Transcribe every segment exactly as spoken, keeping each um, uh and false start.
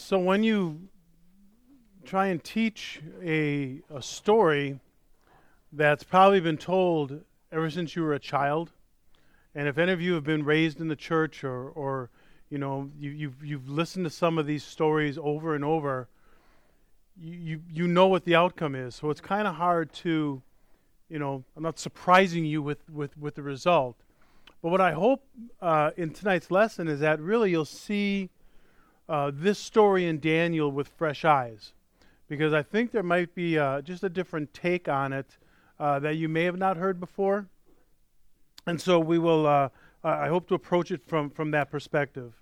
So when you try and teach a, a story that's probably been told ever since you were a child, and if any of you have been raised in the church or, or you know, you, you've, you've listened to some of these stories over and over, you, you, you know what the outcome is. So it's kind of hard to, you know, I'm not surprising you with, with, with the result. But what I hope uh, in tonight's lesson is that really you'll see uh, this story in Daniel with fresh eyes. Because I think there might be uh, just a different take on it uh, that you may have not heard before. And so we will, uh, I hope to approach it from, from that perspective.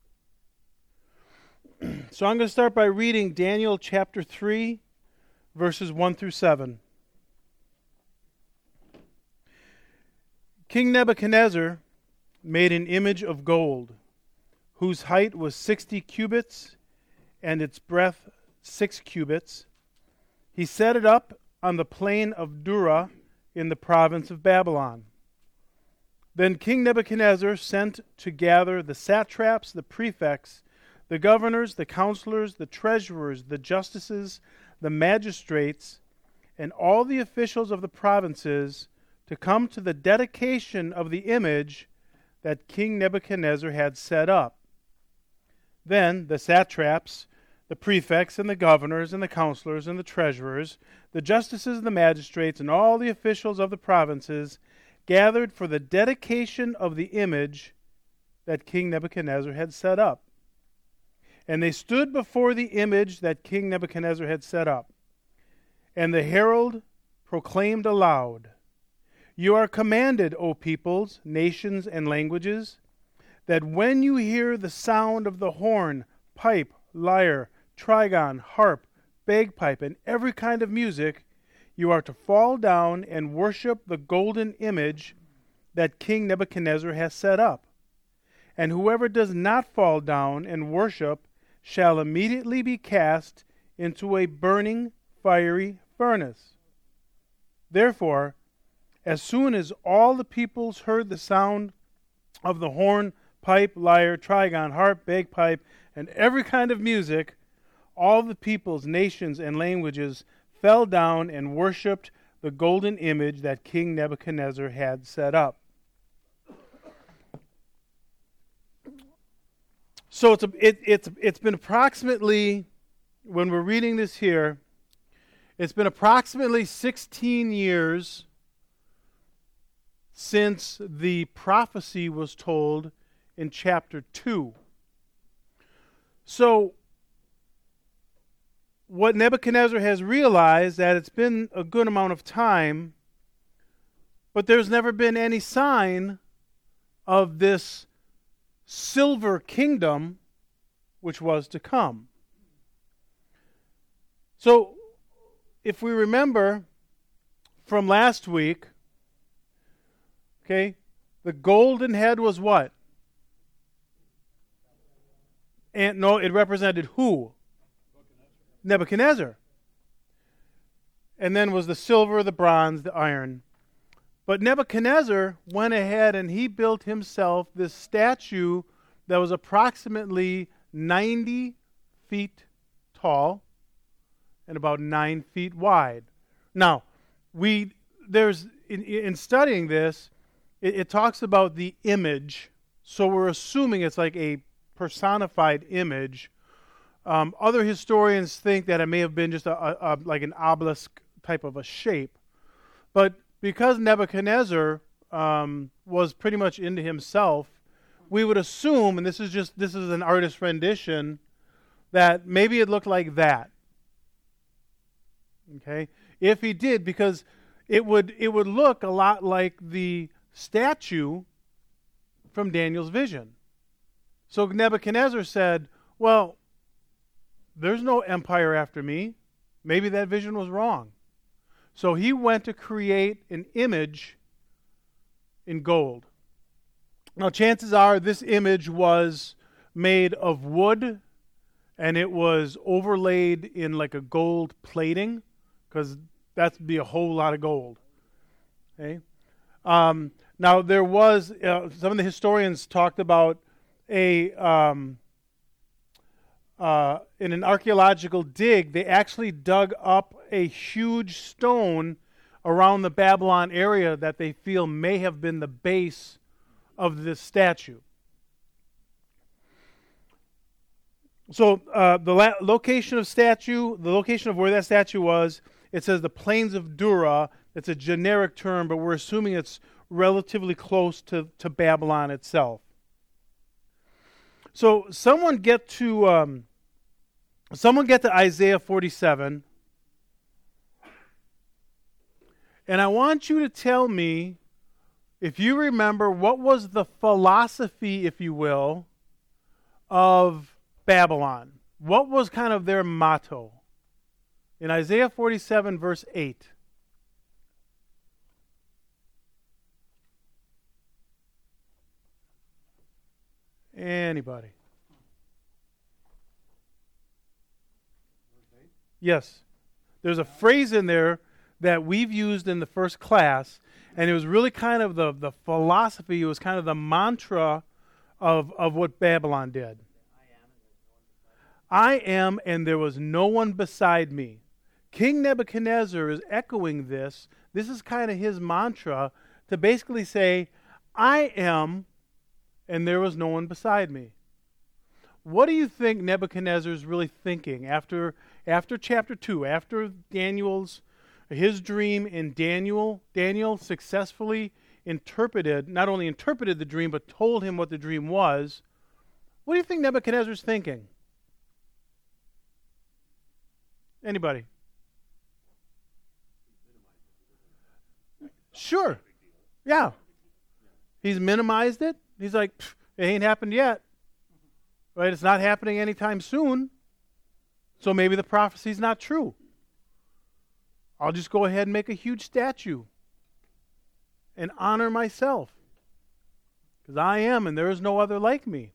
So I'm going to start by reading Daniel chapter three, verses one through seven. King Nebuchadnezzar made an image of gold, whose height was sixty cubits, and its breadth six cubits. He set it up on the plain of Dura in the province of Babylon. Then King Nebuchadnezzar sent to gather the satraps, the prefects, the governors, the counselors, the treasurers, the justices, the magistrates, and all the officials of the provinces to come to the dedication of the image that King Nebuchadnezzar had set up. Then the satraps, the prefects, and the governors, and the counselors, and the treasurers, the justices, and the magistrates, and all the officials of the provinces gathered for the dedication of the image that King Nebuchadnezzar had set up. And they stood before the image that King Nebuchadnezzar had set up. And the herald proclaimed aloud, "You are commanded, O peoples, nations, and languages, that when you hear the sound of the horn, pipe, lyre, trigon, harp, bagpipe, and every kind of music, you are to fall down and worship the golden image that King Nebuchadnezzar has set up. And whoever does not fall down and worship shall immediately be cast into a burning, fiery furnace. Therefore, as soon as all the peoples heard the sound of the horn, pipe, lyre, trigon, harp, bagpipe, and every kind of music, all the peoples, nations, and languages fell down and worshipped the golden image that King Nebuchadnezzar had set up." So it's a, it, it's it's been approximately, when we're reading this here, it's been approximately sixteen years since the prophecy was told in chapter two. So what Nebuchadnezzar has realized that it's been a good amount of time, but there's never been any sign of this silver kingdom which was to come. So if we remember from last week, okay, the golden head was what? And no, it represented who? Nebuchadnezzar. And then was the silver, the bronze, the iron. But Nebuchadnezzar went ahead and he built himself this statue that was approximately ninety feet tall and about nine feet wide. Now, we there's in, in studying this, it, it talks about the image. So we're assuming it's like a personified image. Um, other historians think that it may have been just a, a, a like an obelisk type of a shape. But because Nebuchadnezzar um, was pretty much into himself, we would assume, and this is just this is an artist's rendition, that maybe it looked like that. Okay, if he did, because it would it would look a lot like the statue from Daniel's vision. So Nebuchadnezzar said, "Well, there's no empire after me. Maybe that vision was wrong." So he went to create an image in gold. Now, chances are this image was made of wood, and it was overlaid in like a gold plating, because that'd be a whole lot of gold. Okay. Um, now, there was, uh, some of the historians talked about a... Um, uh, in an archaeological dig, they actually dug up a huge stone around the Babylon area that they feel may have been the base of this statue. So uh, the la- location of statue, the location of where that statue was, it says the plains of Dura. It's a generic term, but we're assuming it's relatively close to, to Babylon itself. So someone get to um, someone get to Isaiah forty-seven, and I want you to tell me, if you remember, what was the philosophy, if you will, of Babylon? What was kind of their motto? In Isaiah forty-seven, verse eight. Anybody? Yes. There's a phrase in there that we've used in the first class, and it was really kind of the, the philosophy, it was kind of the mantra of, of what Babylon did. I am, and there was no one beside me. King Nebuchadnezzar is echoing this. This is kind of his mantra to basically say, I am, and there was no one beside me. What do you think Nebuchadnezzar is really thinking after after chapter two, after Daniel's his dream, and Daniel Daniel successfully interpreted, not only interpreted the dream, but told him what the dream was? What do you think Nebuchadnezzar is thinking? Anybody? Sure. Yeah. He's minimized it. He's like, it ain't happened yet. Right? It's not happening anytime soon. So maybe the prophecy's not true. I'll just go ahead and make a huge statue and honor myself. Because I am, and there is no other like me.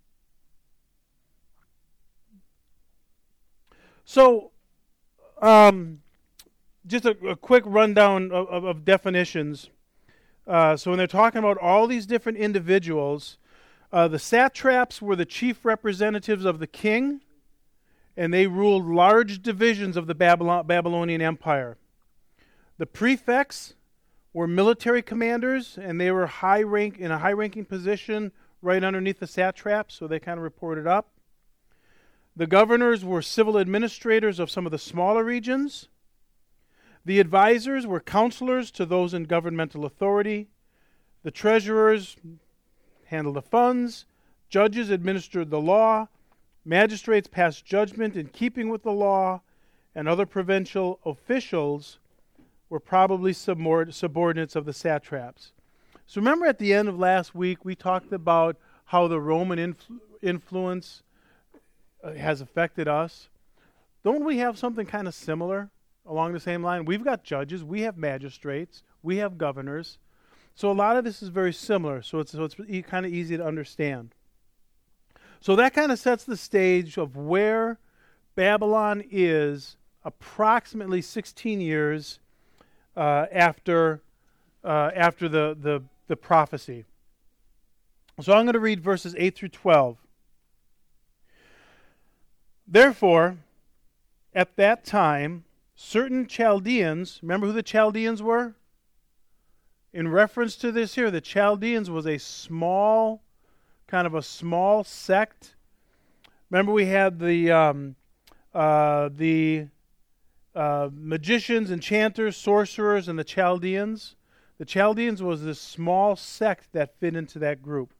So, um, just a, a quick rundown of, of, of definitions. Uh, so when they're talking about all these different individuals, uh, the satraps were the chief representatives of the king, and they ruled large divisions of the Babylon, Babylonian Empire. The prefects were military commanders, and they were high rank in a high-ranking position right underneath the satraps, so they kind of reported up. The governors were civil administrators of some of the smaller regions. The advisors were counselors to those in governmental authority. The treasurers handled the funds. Judges administered the law. Magistrates passed judgment in keeping with the law. And other provincial officials were probably subordinates of the satraps. So remember at the end of last week, we talked about how the Roman influ- influence uh, has affected us. Don't we have something kind of similar along the same line? We've got judges, we have magistrates, we have governors. So a lot of this is very similar, so it's, so it's e- kind of easy to understand. So that kind of sets the stage of where Babylon is approximately sixteen years uh, after uh, after the, the, the prophecy. So I'm going to read verses eight through twelve. Therefore, at that time, certain Chaldeans, remember who the Chaldeans were? In reference to this here, the Chaldeans was a small, kind of a small sect. Remember we had the um, uh, the uh, magicians, enchanters, sorcerers, and the Chaldeans. The Chaldeans was this small sect that fit into that group.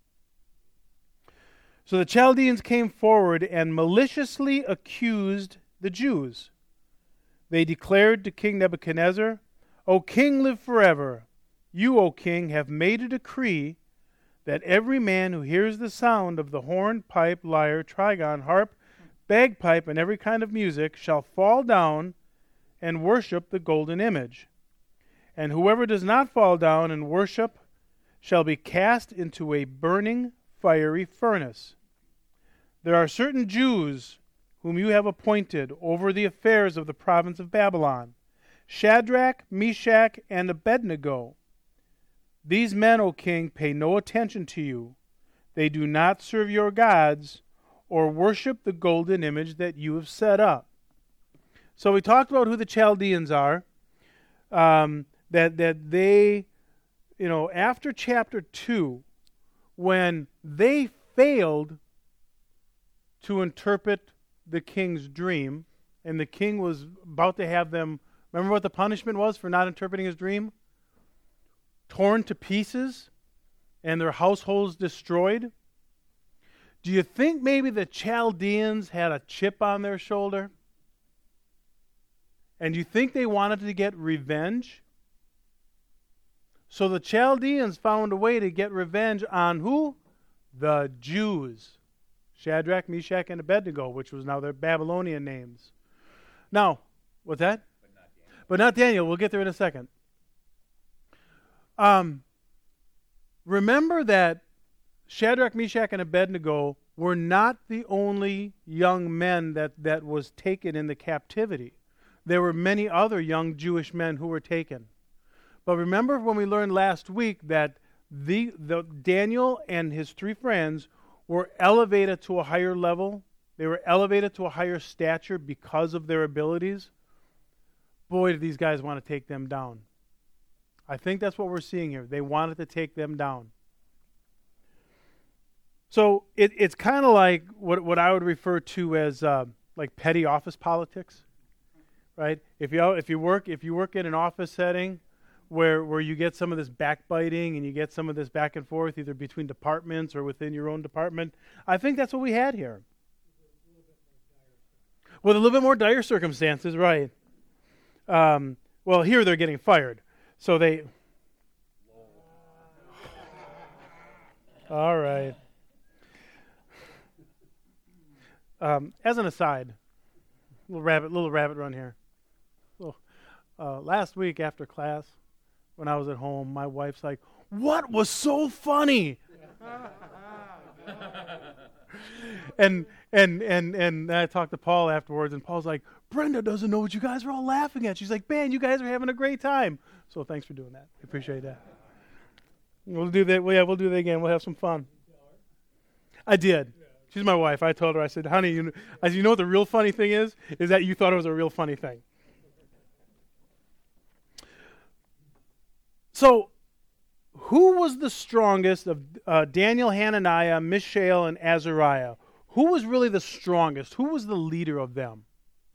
So the Chaldeans came forward and maliciously accused the Jews. They declared to King Nebuchadnezzar, O king, live forever. You, O king, have made a decree that every man who hears the sound of the horn, pipe, lyre, trigon, harp, bagpipe, and every kind of music shall fall down and worship the golden image. And whoever does not fall down and worship shall be cast into a burning, fiery furnace. There are certain Jews whom you have appointed over the affairs of the province of Babylon, Shadrach, Meshach, and Abednego. These men, O king, pay no attention to you. They do not serve your gods or worship the golden image that you have set up. So we talked about who the Chaldeans are, um, that that they, you know, after chapter two, when they failed to interpret the king's dream, and the king was about to have them, remember what the punishment was for not interpreting his dream? Torn to pieces and their households destroyed. Do you think maybe the Chaldeans had a chip on their shoulder? And do you think they wanted to get revenge? So the Chaldeans found a way to get revenge on who? The Jews. Shadrach, Meshach, and Abednego, which was now their Babylonian names. Now, what's that? But not Daniel. But not Daniel. We'll get there in a second. Um, remember that Shadrach, Meshach, and Abednego were not the only young men that, that was taken in the captivity. There were many other young Jewish men who were taken. But remember when we learned last week that the, the Daniel and his three friends were elevated to a higher level. They were elevated to a higher stature because of their abilities. Boy, did these guys want to take them down. I think that's what we're seeing here. They wanted to take them down. So it, it's kind of like what, what I would refer to as uh, like petty office politics, right? If you if you work if you work in an office setting where where you get some of this backbiting and you get some of this back and forth either between departments or within your own department, I think that's what we had here. With a little bit more dire circumstances, right? Um, well, here they're getting fired, so they. All right. Um, as an aside, little rabbit, little rabbit run here. Little, uh, last week after class, when I was at home, my wife's like, "What was so funny?" and and and and I talked to Paul afterwards, and Paul's like, "Brenda doesn't know what you guys are all laughing at." She's like, "Man, you guys are having a great time." So thanks for doing that. I appreciate that. We'll do that. Well, yeah, we'll do that again. We'll have some fun. I did. She's my wife. I told her, I said, honey, you, I said, you know what the real funny thing is? Is that you thought it was a real funny thing. So, who was the strongest of uh, Daniel, Hananiah, Mishael, and Azariah? Who was really the strongest? Who was the leader of them?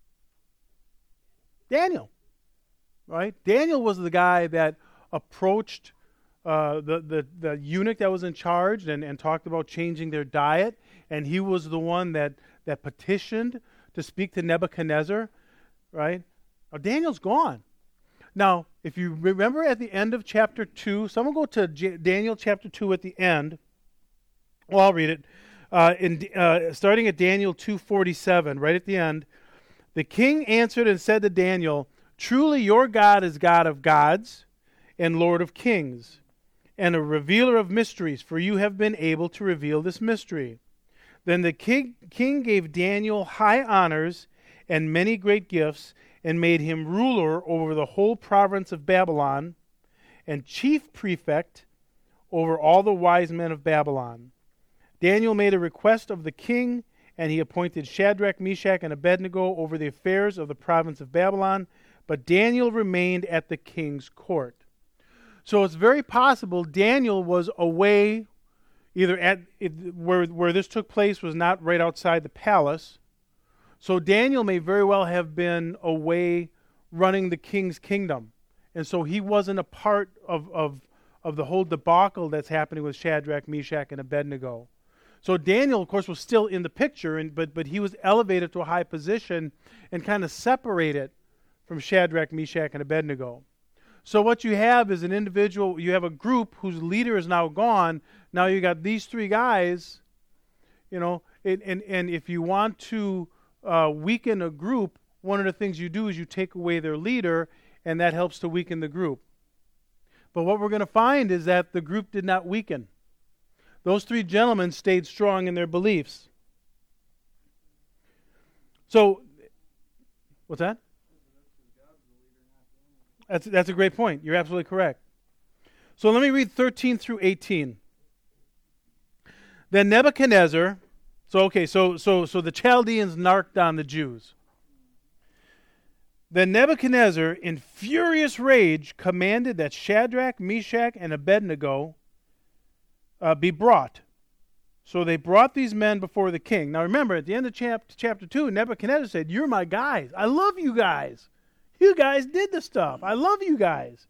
Daniel, right? Daniel was the guy that approached uh, the, the, the eunuch that was in charge and, and talked about changing their diet. And he was the one that, that petitioned to speak to Nebuchadnezzar, right? Now, Daniel's gone. Now, if you remember at the end of chapter two, someone go to J- Daniel chapter two at the end. Well, I'll read it. Uh, in, uh, starting at Daniel two forty-seven, right at the end. The king answered and said to Daniel, "Truly your God is God of gods and Lord of kings, and a revealer of mysteries, for you have been able to reveal this mystery." Then the king, king gave Daniel high honors and many great gifts, and made him ruler over the whole province of Babylon, and chief prefect over all the wise men of Babylon. Daniel made a request of the king, and he appointed Shadrach, Meshach, and Abednego over the affairs of the province of Babylon, but Daniel remained at the king's court. So it's very possible Daniel was away. Either at it, where where this took place was not right outside the palace. So Daniel may very well have been away running the king's kingdom. And so he wasn't a part of, of, of the whole debacle that's happening with Shadrach, Meshach, and Abednego. So Daniel, of course, was still in the picture, and, but, but he was elevated to a high position and kind of separated from Shadrach, Meshach, and Abednego. So what you have is an individual, you have a group whose leader is now gone. Now you got these three guys, you know, and, and, and if you want to uh, weaken a group, one of the things you do is you take away their leader, and that helps to weaken the group. But what we're going to find is that the group did not weaken. Those three gentlemen stayed strong in their beliefs. So, what's that? That's, that's a great point. You're absolutely correct. So let me read thirteen through eighteen. Then Nebuchadnezzar So okay, so so so the Chaldeans narked on the Jews. Then Nebuchadnezzar, in furious rage, commanded that Shadrach, Meshach, and Abednego uh, be brought. So they brought these men before the king. Now remember, at the end of chapter, chapter two, Nebuchadnezzar said, "You're my guys. I love you guys. You guys did the stuff. I love you guys."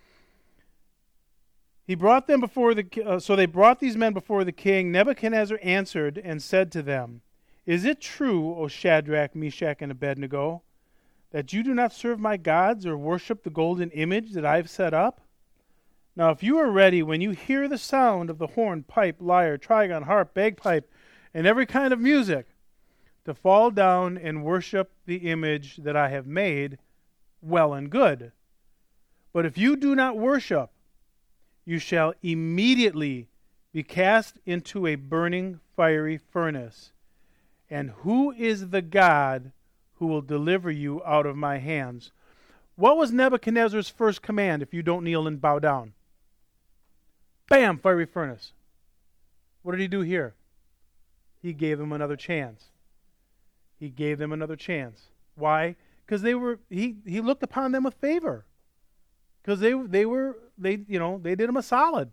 He brought them before the uh, so they brought these men before the king. Nebuchadnezzar answered and said to them, "Is it true, O Shadrach, Meshach, and Abednego, that you do not serve my gods or worship the golden image that I have set up? Now if you are ready, when you hear the sound of the horn, pipe, lyre, trigon, harp, bagpipe, and every kind of music, to fall down and worship the image that I have made, well and good. But if you do not worship, you shall immediately be cast into a burning fiery furnace. And who is the God who will deliver you out of my hands?" What was Nebuchadnezzar's first command if you don't kneel and bow down? Bam, fiery furnace. What did he do here? He gave them another chance. He gave them another chance. Why? Because they were he, he looked upon them with favor. Because they they were they you know they did him a solid.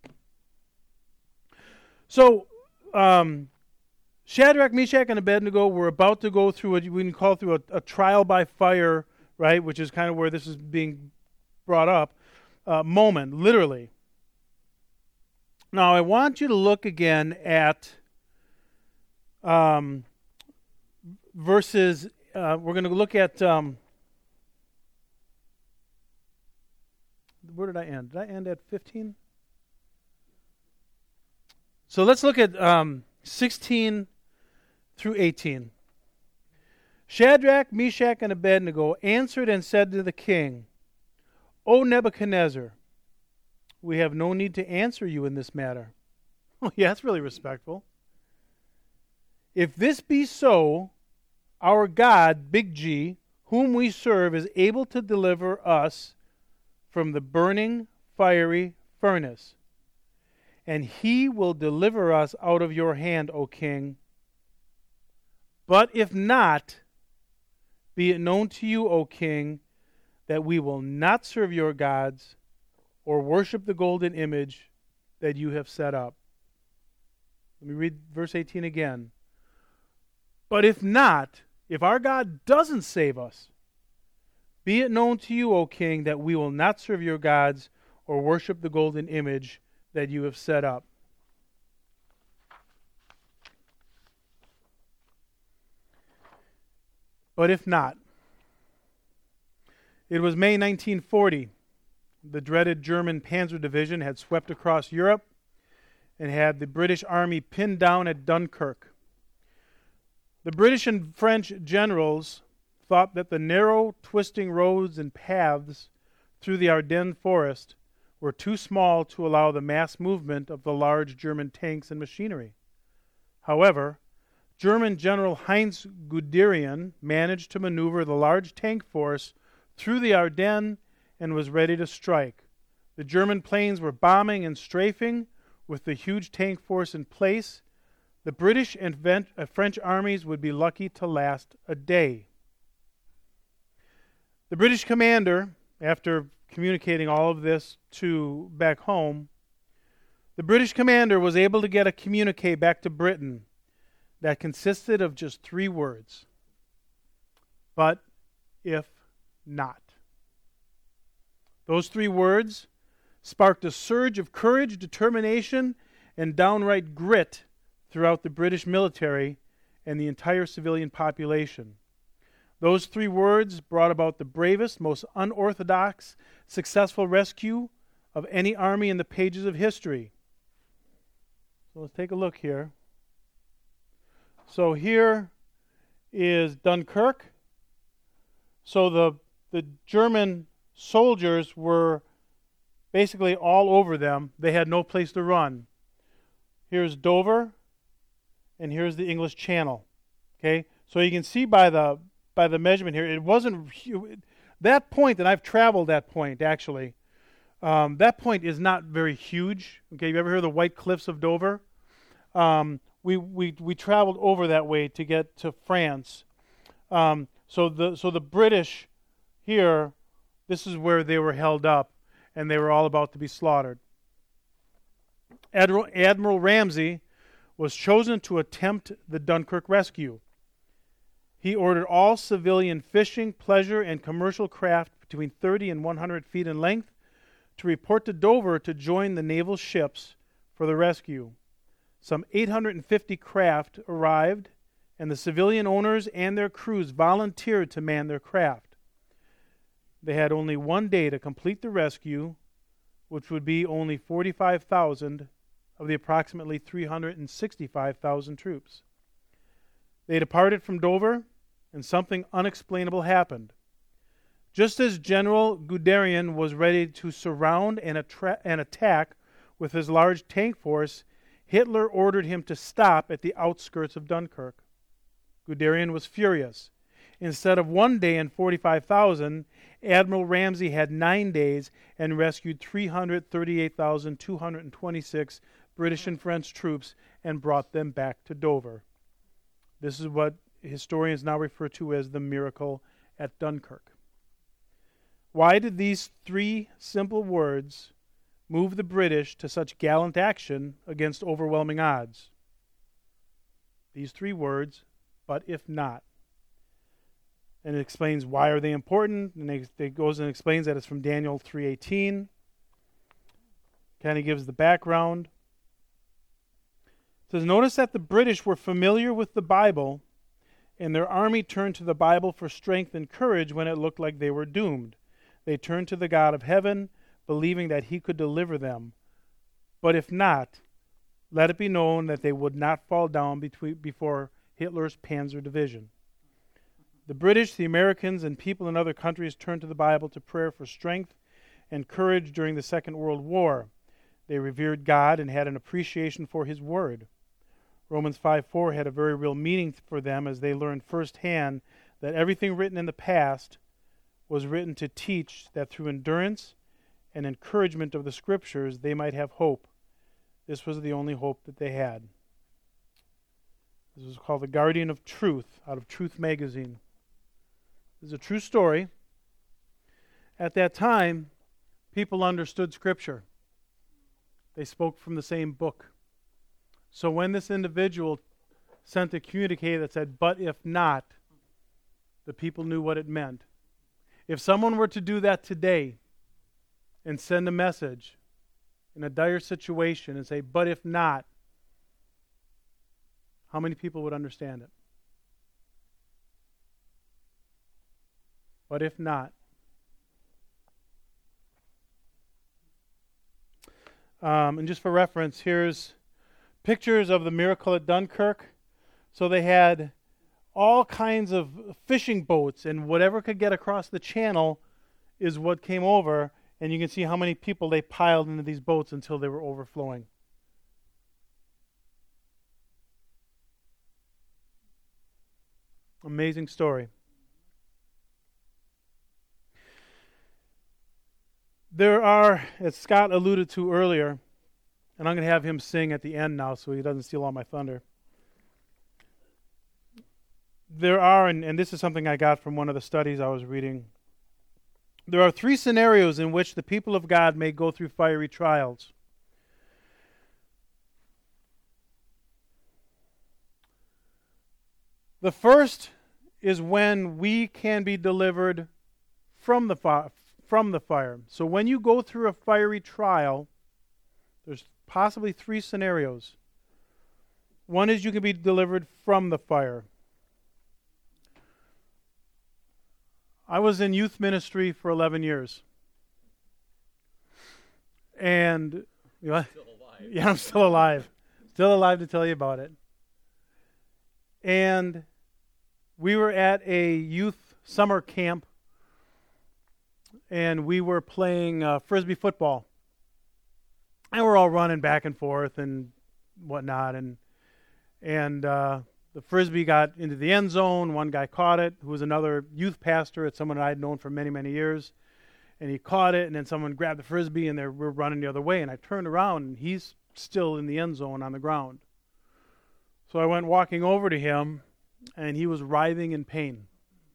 So um, Shadrach, Meshach, and Abednego were about to go through what we can call through a, a trial by fire, right? Which is kind of where this is being brought up. Uh, moment, literally. Now I want you to look again at um, verses. Uh, we're going to look at. Um, Where did I end? Did I end at fifteen? So let's look at um, sixteen through eighteen. Shadrach, Meshach, and Abednego answered and said to the king, "O Nebuchadnezzar, we have no need to answer you in this matter." Oh, yeah, that's really respectful. "If this be so, our God, Big G, whom we serve, is able to deliver us from the burning fiery furnace. And he will deliver us out of your hand, O king. But if not, be it known to you, O king, that we will not serve your gods or worship the golden image that you have set up." Let me read verse eighteen again. "But if not, if our God doesn't save us, be it known to you, O king, that we will not serve your gods or worship the golden image that you have set up." But if not. It was May nineteen forty. The dreaded German Panzer Division had swept across Europe and had the British Army pinned down at Dunkirk. The British and French generals thought that the narrow, twisting roads and paths through the Ardennes forest were too small to allow the mass movement of the large German tanks and machinery. However, German General Heinz Guderian managed to maneuver the large tank force through the Ardennes and was ready to strike. The German planes were bombing and strafing with the huge tank force in place. The British and French armies would be lucky to last a day. The British commander, after communicating all of this to back home, the British commander was able to get a communique back to Britain that consisted of just three words. But if not. Those three words sparked a surge of courage, determination, and downright grit throughout the British military and the entire civilian population. Those three words brought about the bravest, most unorthodox, successful rescue of any army in the pages of history. So let's take a look here. So here is Dunkirk. So the the German soldiers were basically all over them. They had no place to run. Here's Dover, and here's the English Channel. Okay, so you can see by the by the measurement here, it wasn't that point, and I've traveled that point actually. Um, that point is not very huge. Okay, you ever heard of the White Cliffs of Dover? Um, we, we, we traveled over that way to get to France. Um, so the so the British here, this is where they were held up, and they were all about to be slaughtered. Admiral, Admiral Ramsay was chosen to attempt the Dunkirk rescue. He ordered all civilian fishing, pleasure, and commercial craft between thirty and one hundred feet in length to report to Dover to join the naval ships for the rescue. Some eight hundred fifty craft arrived, and the civilian owners and their crews volunteered to man their craft. They had only one day to complete the rescue, which would be only forty-five thousand of the approximately three hundred sixty-five thousand troops. They departed from Dover, and something unexplainable happened. Just as General Guderian was ready to surround and, attra- and attack with his large tank force, Hitler ordered him to stop at the outskirts of Dunkirk. Guderian was furious. Instead of one day and forty-five thousand, Admiral Ramsay had nine days and rescued three hundred thirty-eight thousand two hundred twenty-six British and French troops and brought them back to Dover. This is what historians now refer to as the miracle at Dunkirk. Why did these three simple words move the British to such gallant action against overwhelming odds? These three words, but if not. And it explains why are they important, and it, it goes and explains that it's from Daniel three eighteen. Kind of gives the background. It says, notice that the British were familiar with the Bible, and their army turned to the Bible for strength and courage when it looked like they were doomed. They turned to the God of heaven, believing that he could deliver them. But if not, let it be known that they would not fall down between, before Hitler's Panzer Division. The British, the Americans, and people in other countries turned to the Bible to prayer for strength and courage during the Second World War. They revered God and had an appreciation for his word. Romans five four had a very real meaning for them as they learned firsthand that everything written in the past was written to teach that through endurance and encouragement of the Scriptures they might have hope. This was the only hope that they had. This was called The Guardian of Truth, out of Truth magazine. This is a true story. At that time, people understood Scripture. They spoke from the same book. So when this individual sent a communique that said, but if not, the people knew what it meant. If someone were to do that today and send a message in a dire situation and say, but if not, how many people would understand it? But if not. Um, and just for reference, here's pictures of the miracle at Dunkirk. So they had all kinds of fishing boats, and whatever could get across the channel is what came over, and you can see how many people they piled into these boats until they were overflowing. Amazing story. There are, as Scott alluded to earlier, and I'm going to have him sing at the end now so he doesn't steal all my thunder. There are, and, and this is something I got from one of the studies I was reading, there are three scenarios in which the people of God may go through fiery trials. The first is when we can be delivered from the fire. From the fire. So when you go through a fiery trial, there's possibly three scenarios. One is you can be delivered from the fire. I was in youth ministry for eleven years. And you know, still alive. Yeah, I'm still alive. Still alive to tell you about it. And we were at a youth summer camp, and we were playing uh, Frisbee football. And we're all running back and forth and whatnot. And and uh, the Frisbee got into the end zone. One guy caught it, who was another youth pastor. It's someone I'd known for many, many years. And he caught it, and then someone grabbed the Frisbee, and they were running the other way. And I turned around, and he's still in the end zone on the ground. So I went walking over to him, and he was writhing in pain.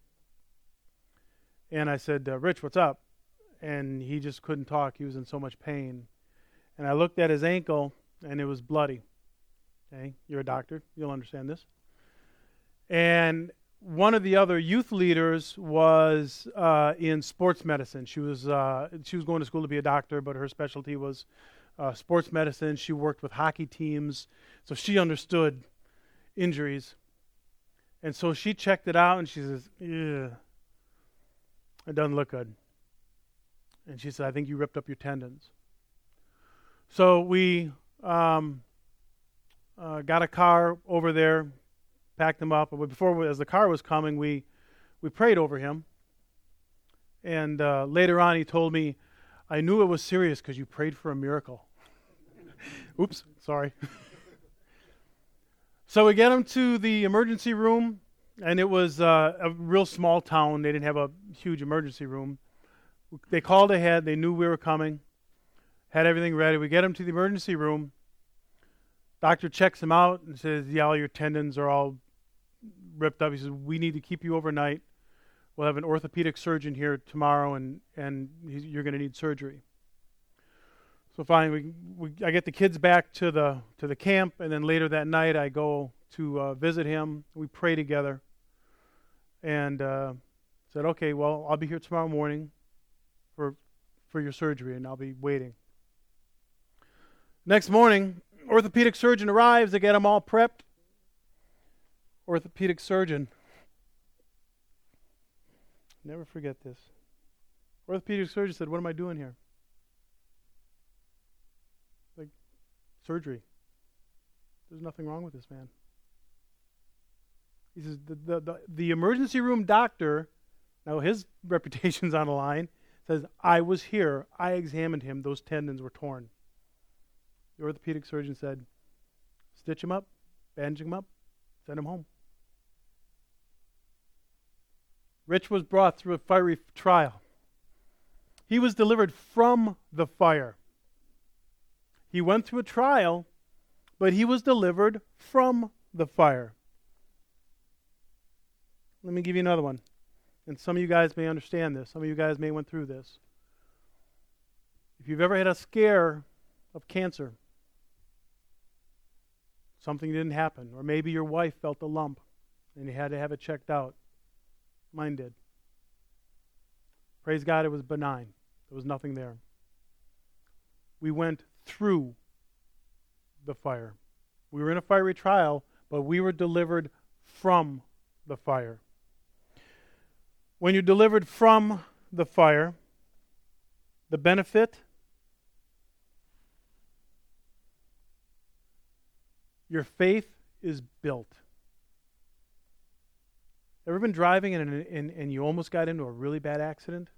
And I said, uh, Rich, what's up? And he just couldn't talk. He was in so much pain. And I looked at his ankle, and it was bloody. Okay, you're a doctor. You'll understand this. And one of the other youth leaders was uh, in sports medicine. She was uh, she was going to school to be a doctor, but her specialty was uh, sports medicine. She worked with hockey teams, so she understood injuries. And so she checked it out, and she says, "Yeah, it doesn't look good." And she said, "I think you ripped up your tendons." So we um, uh, got a car over there, packed him up. But before, we, as the car was coming, we we prayed over him. And uh, later on, he told me, "I knew it was serious because you prayed for a miracle." Oops, sorry. So we get him to the emergency room, and it was uh, a real small town. They didn't have a huge emergency room. They called ahead. They knew we were coming. Had everything ready. We get him to the emergency room. Doctor checks him out and says, "Yeah, all your tendons are all ripped up." He says, "We need to keep you overnight. We'll have an orthopedic surgeon here tomorrow, and and he's, you're going to need surgery." So fine, we, we I get the kids back to the to the camp, and then later that night I go to uh, visit him. We pray together, and uh, said, "Okay, well, I'll be here tomorrow morning for for your surgery, and I'll be waiting." Next morning, orthopedic surgeon arrives. They get them all prepped. Orthopedic surgeon. Never forget this. Orthopedic surgeon said, "What am I doing here?" Like, surgery. There's nothing wrong with this man. He says, the, the, the, the emergency room doctor, now his reputation's on the line, says, "I was here. I examined him. Those tendons were torn." The orthopedic surgeon said, "Stitch him up, bandage him up, send him home." Rich was brought through a fiery trial. He was delivered from the fire. He went through a trial, but he was delivered from the fire. Let me give you another one. And some of you guys may understand this. Some of you guys may went through this. If you've ever had a scare of cancer, something didn't happen, or maybe your wife felt a lump and you had to have it checked out. Mine did. Praise God, it was benign. There was nothing there. We went through the fire. We were in a fiery trial, but we were delivered from the fire. When you're delivered from the fire, the benefit, your faith is built. Ever been driving and, and, and you almost got into a really bad accident?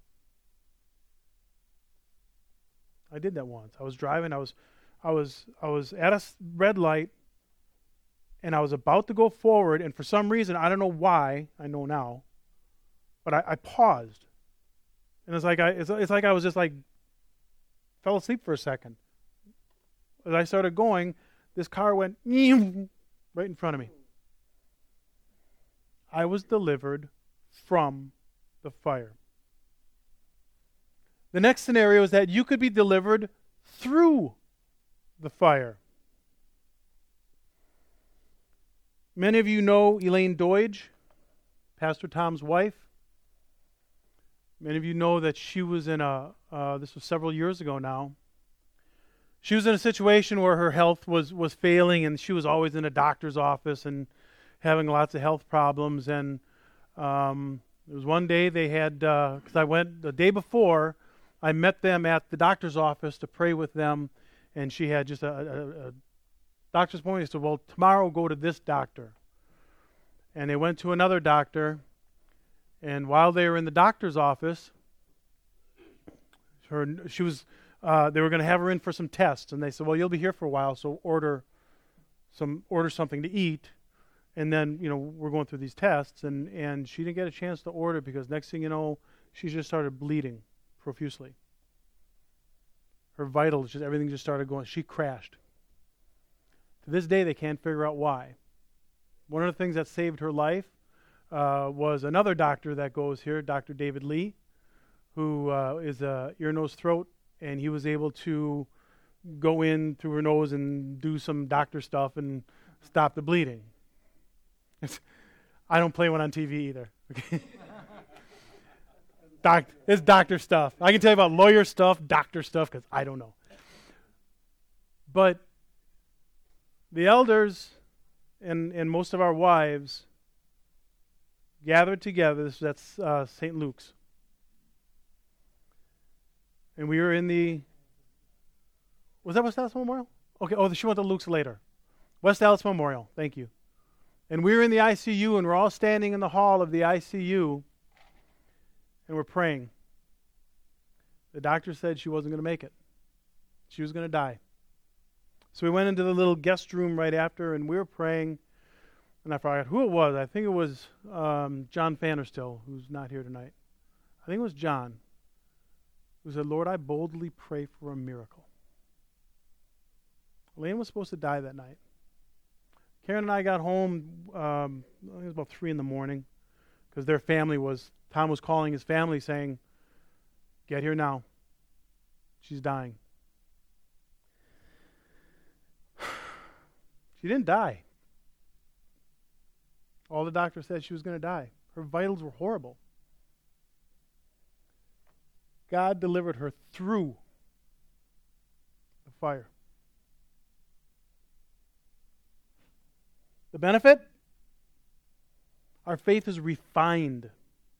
I did that once. I was driving. I was, I was, I was at a red light, and I was about to go forward. And for some reason, I don't know why. I know now, but I, I paused, and it's like I, it's, it's like I was just like fell asleep for a second. As I started going, this car went right in front of me. I was delivered from the fire. The next scenario is that you could be delivered through the fire. Many of you know Elaine Doige, Pastor Tom's wife. Many of you know that she was in a, uh, this was several years ago now. She was in a situation where her health was, was failing, and she was always in a doctor's office and having lots of health problems. And um, it was one day they had, because uh, I went the day before, I met them at the doctor's office to pray with them, and she had just a, a, a doctor's appointment. He said, "Well, tomorrow go to this doctor." And they went to another doctor, and while they were in the doctor's office, her she was uh, they were going to have her in for some tests, and they said, "Well, you'll be here for a while, so order some order something to eat." And then, you know, we're going through these tests, and, and she didn't get a chance to order because next thing you know, she just started bleeding profusely. Her vitals, just everything just started going. She crashed. To this day, they can't figure out why. One of the things that saved her life uh, was another doctor that goes here, Doctor David Lee, who uh, is a ear, nose, throat, and he was able to go in through her nose and do some doctor stuff and stop the bleeding. It's, I don't play one on T V either. Okay. Doc, it's doctor stuff. I can tell you about lawyer stuff, doctor stuff, because I don't know. But the elders and, and most of our wives gathered together. This, that's uh, Saint Luke's. And we were in the, was that West Dallas Memorial? Okay, oh, she went to Luke's later. West Dallas Memorial, thank you. And we were in the I C U, and we're all standing in the hall of the I C U, and we're praying. The doctor said she wasn't going to make it. She was going to die. So we went into the little guest room right after, and we were praying, and I forgot who it was. I think it was um, John Fannerstill, who's not here tonight. I think it was John, who said, Lord, I boldly pray for a miracle. Elaine was supposed to die that night. Karen and I got home, um, I think it was about three in the morning, because their family was, Tom was calling his family saying, get here now. She's dying. She didn't die. All the doctor said she was going to die. Her vitals were horrible. God delivered her through the fire. The benefit? Our faith is refined.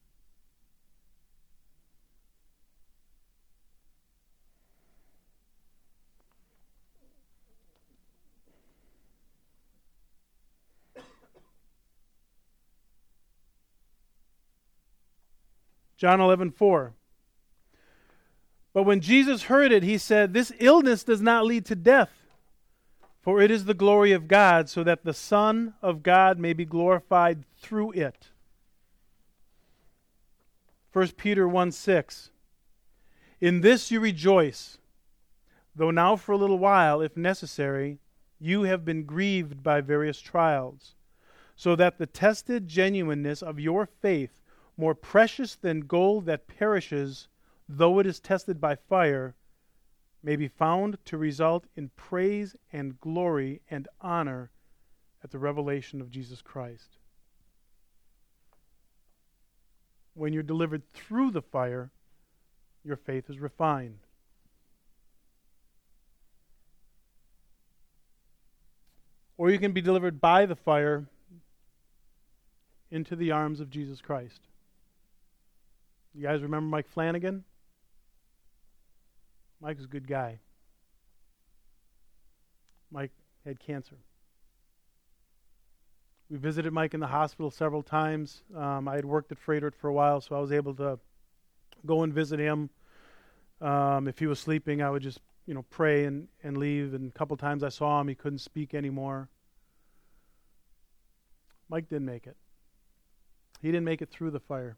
John eleven four. But when Jesus heard it, he said, this illness does not lead to death, for it is the glory of God, so that the Son of God may be glorified through it. First Peter one six. In this you rejoice, though now for a little while, if necessary, you have been grieved by various trials, so that the tested genuineness of your faith, more precious than gold that perishes, though it is tested by fire, may be found to result in praise and glory and honor at the revelation of Jesus Christ. When you're delivered through the fire, your faith is refined. Or you can be delivered by the fire into the arms of Jesus Christ. You guys remember Mike Flanagan? Mike was a good guy. Mike had cancer. We visited Mike in the hospital several times. Um, I had worked at Freighter for a while, so I was able to go and visit him. Um, if he was sleeping, I would just, you know, pray and, and leave. And a couple times I saw him, he couldn't speak anymore. Mike didn't make it. He didn't make it through the fire.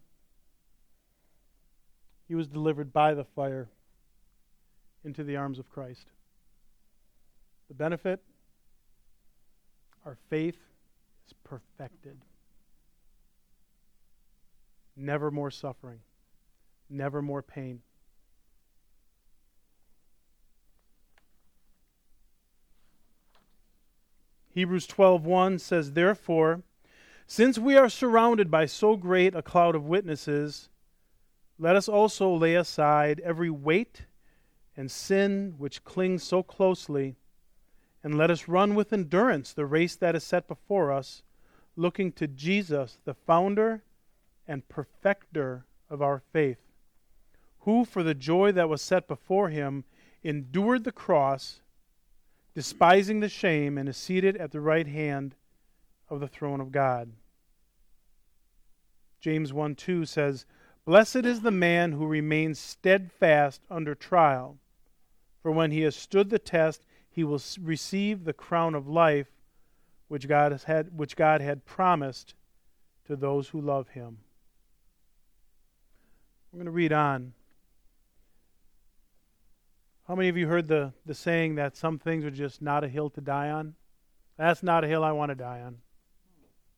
He was delivered by the fire into the arms of Christ. The benefit? Our faith is perfected. Never more suffering. Never more pain. Hebrews twelve one says, therefore, since we are surrounded by so great a cloud of witnesses, let us also lay aside every weight and sin which clings so closely, and let us run with endurance the race that is set before us, looking to Jesus, the founder and perfecter of our faith, who for the joy that was set before him endured the cross, despising the shame, and is seated at the right hand of the throne of God. James one two says, blessed is the man who remains steadfast under trial, for when he has stood the test, he will receive the crown of life which God has had, which God had promised to those who love him. We're going to read on. How many of you heard the, the saying that some things are just not a hill to die on? That's not a hill I want to die on.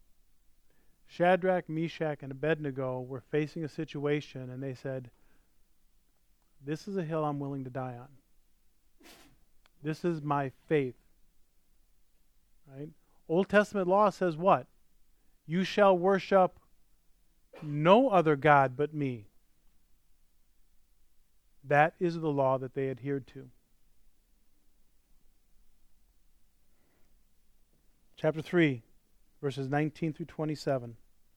Shadrach, Meshach, and Abednego were facing a situation, and they said, this is a hill I'm willing to die on. This is my faith. Right? Old Testament law says what? You shall worship no other God but me. That is the law that they adhered to. Chapter three, verses nineteen through twenty-seven.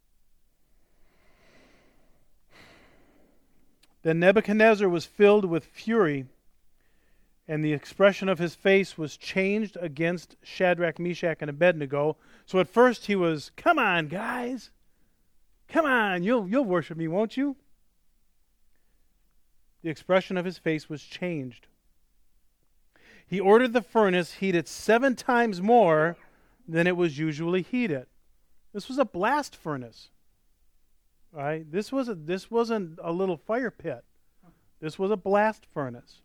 Then Nebuchadnezzar was filled with fury, and the expression of his face was changed against Shadrach, Meshach, and Abednego. So at first he was, come on, guys. Come on, you'll, you'll worship me, won't you? The expression of his face was changed. He ordered the furnace heated seven times more than it was usually heated. This was a blast furnace. Right? This was a, this wasn't a little fire pit. This was a blast furnace.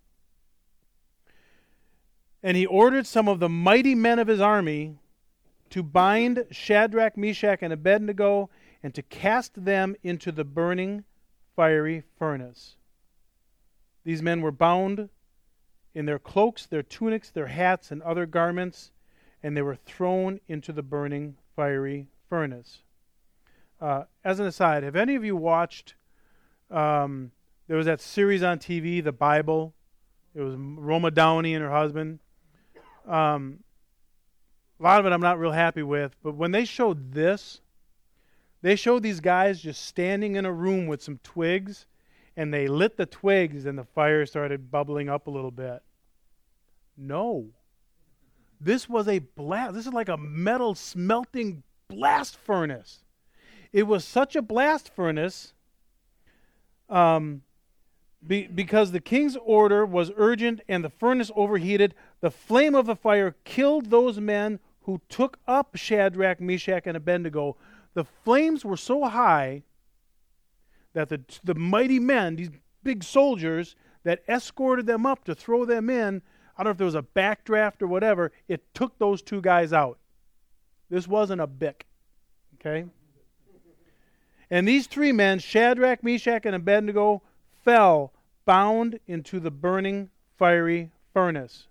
And he ordered some of the mighty men of his army to bind Shadrach, Meshach, and Abednego and to cast them into the burning fiery furnace. These men were bound in their cloaks, their tunics, their hats, and other garments, and they were thrown into the burning fiery furnace. Uh, as an aside, have any of you watched, um, there was that series on T V, The Bible? It was Roma Downey and her husband. Um, a lot of it I'm not real happy with, but when they showed this, they showed these guys just standing in a room with some twigs, and they lit the twigs and the fire started bubbling up a little bit. No. This was a blast. This is like a metal smelting blast furnace. It was such a blast furnace um, be, because the king's order was urgent and the furnace overheated. The flame of the fire killed those men who took up Shadrach, Meshach, and Abednego. The flames were so high that the, the mighty men, these big soldiers that escorted them up to throw them in, I don't know if there was a backdraft or whatever, it took those two guys out. This wasn't a bick. Okay? And these three men, Shadrach, Meshach, and Abednego, fell bound into the burning fiery furnace.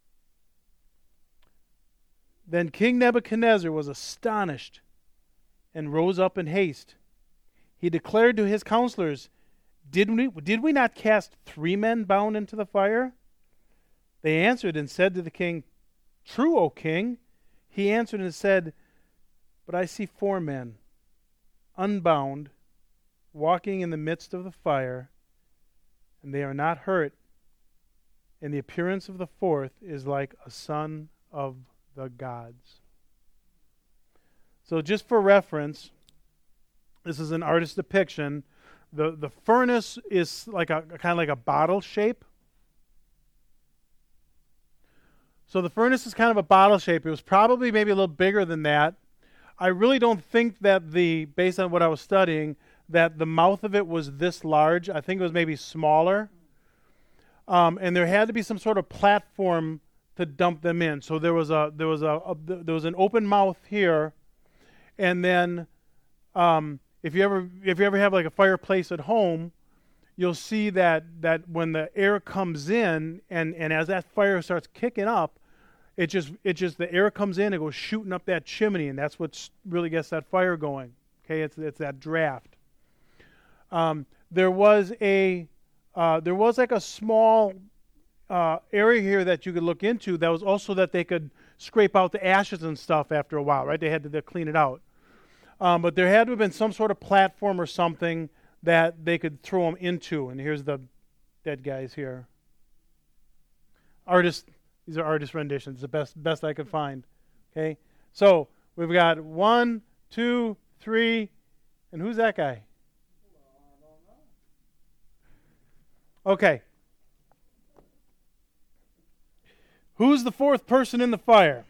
Then King Nebuchadnezzar was astonished and rose up in haste. He declared to his counselors, Did we, did we not cast three men bound into the fire? They answered and said to the king, True, O king. He answered and said, But I see four men, unbound, walking in the midst of the fire, and they are not hurt, and the appearance of the fourth is like a son of the gods. So just for reference, this is an artist's depiction. The, the furnace is like a kind of like a bottle shape. So the furnace is kind of a bottle shape. It was probably maybe a little bigger than that. I really don't think that the, based on what I was studying, that the mouth of it was this large. I think it was maybe smaller. Um, and there had to be some sort of platform to dump them in. So there was a there was a, a there was an open mouth here, and then um, if you ever if you ever have like a fireplace at home, you'll see that that when the air comes in and, and as that fire starts kicking up, it just it just the air comes in and goes shooting up that chimney, and that's what really gets that fire going. Okay, it's it's that draft. Um, there was a uh, there was like a small uh, area here that you could look into. That was also that they could scrape out the ashes and stuff after a while, right? They had to, to clean it out. Um, but there had to have been some sort of platform or something that they could throw them into. And here's the dead guys here. Artist, these are artist renditions, the best best I could find. Okay, so we've got one, two, three, and who's that guy? Okay. Who's the fourth person in the fire?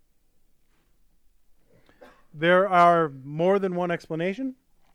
There are more than one explanation.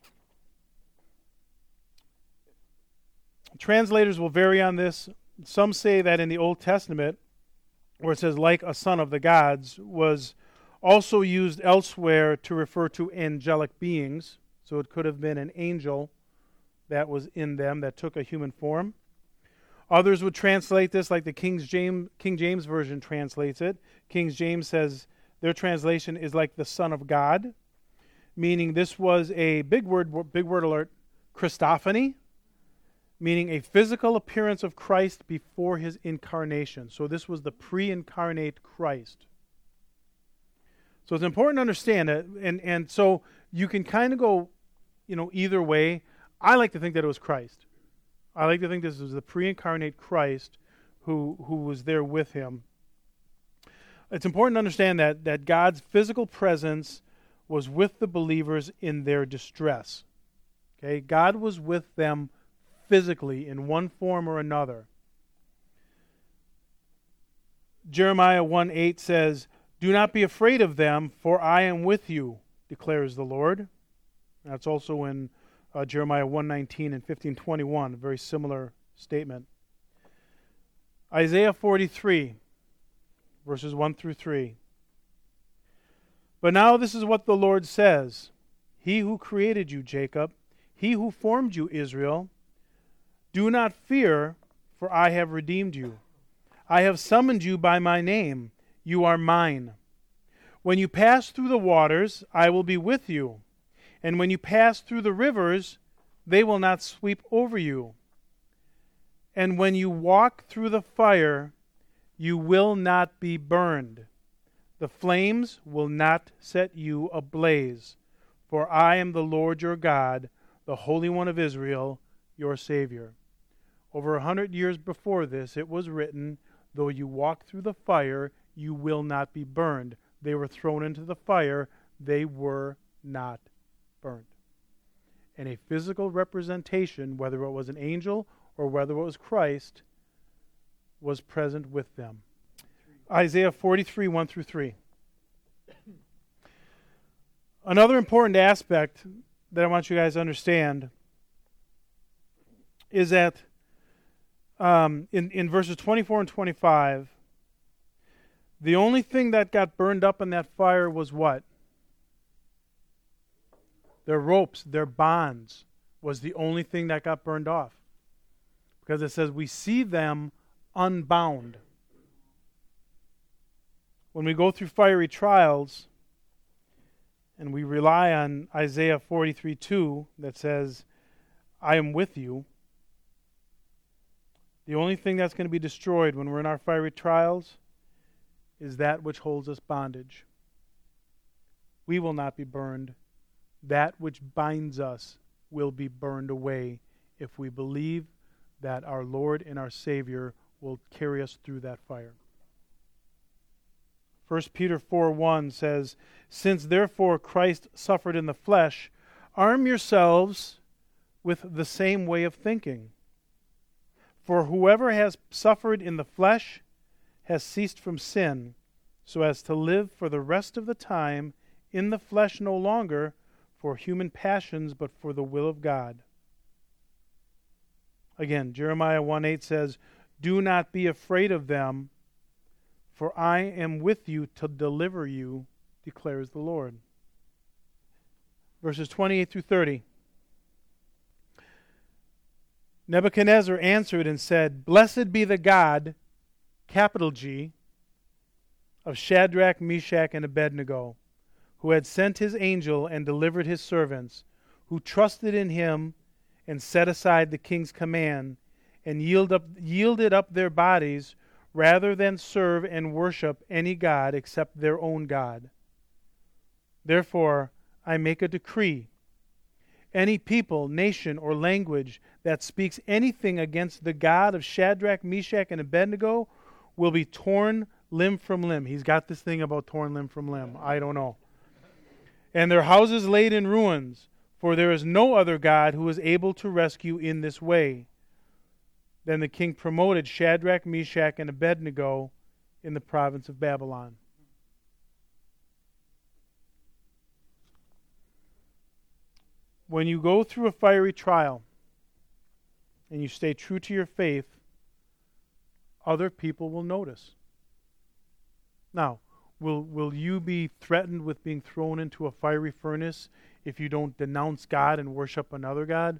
Translators will vary on this. Some say that in the Old Testament, where it says like a son of the gods, was also used elsewhere to refer to angelic beings. So it could have been an angel that was in them that took a human form. Others would translate this like the King James, King James Version translates it. King James says their translation is like the Son of God, meaning this was a big word, big word alert, Christophany, meaning a physical appearance of Christ before his incarnation. So this was the pre-incarnate Christ. So it's important to understand that, and, and so you can kind of go, you know, either way. I like to think that it was Christ. I like to think this was the pre-incarnate Christ who who was there with him. It's important to understand that that God's physical presence was with the believers in their distress. Okay, God was with them physically in one form or another. Jeremiah one eight says, "Do not be afraid of them, for I am with you, declares the Lord." That's also in uh, Jeremiah one nineteen and fifteen twenty-one, a very similar statement. Isaiah forty-three, verses one through three. "But now this is what the Lord says, He who created you, Jacob, He who formed you, Israel, do not fear, for I have redeemed you. I have summoned you by my name. You are mine. When you pass through the waters, I will be with you. And when you pass through the rivers, they will not sweep over you. And when you walk through the fire, you will not be burned. The flames will not set you ablaze. For I am the Lord your God, the Holy One of Israel, your Savior." Over a hundred years before this, it was written, "Though you walk through the fire, you will not be burned." They were thrown into the fire. They were not burned. And a physical representation, whether it was an angel or whether it was Christ, was present with them. Isaiah forty-three, one through three. Another important aspect that I want you guys to understand is that um, in, in verses twenty-four and twenty-five, the only thing that got burned up in that fire was what? Their ropes, their bonds was the only thing that got burned off. Because it says we see them unbound. When we go through fiery trials and we rely on Isaiah forty-three two that says, "I am with you," the only thing that's going to be destroyed when we're in our fiery trials is that which holds us bondage. We will not be burned. That which binds us will be burned away if we believe that our Lord and our Savior will carry us through that fire. First Peter four one says, "Since therefore Christ suffered in the flesh, arm yourselves with the same way of thinking. For whoever has suffered in the flesh has ceased from sin, so as to live for the rest of the time in the flesh no longer for human passions, but for the will of God." Again, Jeremiah one eight says, "Do not be afraid of them, for I am with you to deliver you, declares the Lord." Verses twenty-eight through thirty. "Nebuchadnezzar answered and said, Blessed be the God, capital G, of Shadrach, Meshach, and Abednego, who had sent his angel and delivered his servants, who trusted in him and set aside the king's command, and yield up, yielded up their bodies rather than serve and worship any god except their own God. Therefore I make a decree. Any people, nation, or language that speaks anything against the God of Shadrach, Meshach, and Abednego will be torn limb from limb." He's got this thing about torn limb from limb. I don't know. "And their houses laid in ruins, for there is no other God who is able to rescue in this way." Then the king promoted Shadrach, Meshach, and Abednego in the province of Babylon. When you go through a fiery trial and you stay true to your faith, other people will notice. Now, Will, will you be threatened with being thrown into a fiery furnace if you don't denounce God and worship another God?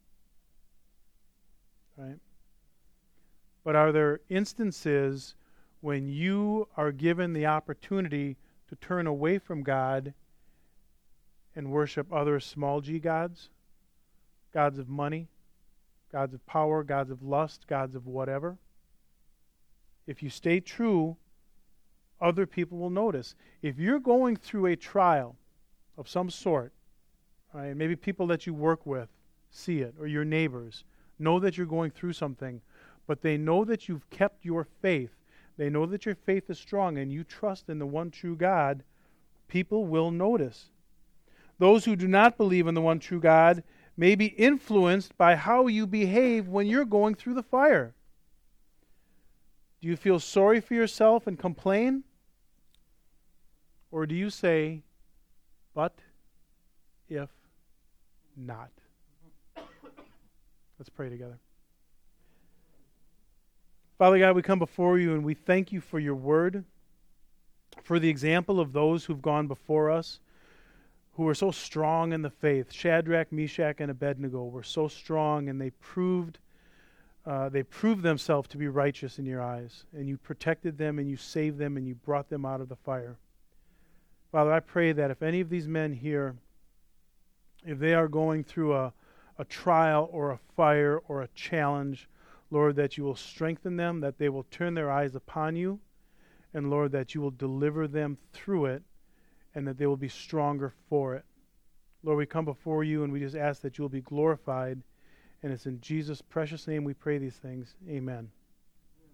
Right? But are there instances when you are given the opportunity to turn away from God and worship other small g gods? Gods of money, gods of power, gods of lust, gods of whatever? If you stay true, other people will notice. If you're going through a trial of some sort, right, maybe people that you work with see it, or your neighbors know that you're going through something, but they know that you've kept your faith. They know that your faith is strong and you trust in the one true God. People will notice. Those who do not believe in the one true God may be influenced by how you behave when you're going through the fire. Do you feel sorry for yourself and complain? Or do you say, but if not? Let's pray together. Father God, we come before you and we thank you for your word, for the example of those who've gone before us, who were so strong in the faith. Shadrach, Meshach, and Abednego were so strong, and they proved uh, they proved themselves to be righteous in your eyes. And you protected them, and you saved them, and you brought them out of the fire. Father, I pray that if any of these men here, if they are going through a, a trial or a fire or a challenge, Lord, that you will strengthen them, that they will turn their eyes upon you, and Lord, that you will deliver them through it, and that they will be stronger for it. Lord, we come before you and we just ask that you will be glorified. And it's in Jesus' precious name we pray these things. Amen.